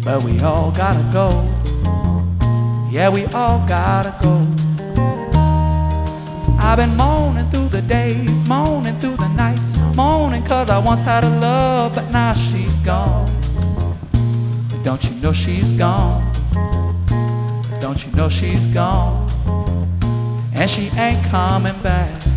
but we all gotta go. Yeah, we all gotta go. I've been moaning through the days, moaning through the nights, moaning 'cause I once had a love, but now she's gone. Don't you know she's gone? Don't you know she's gone? And she ain't coming back.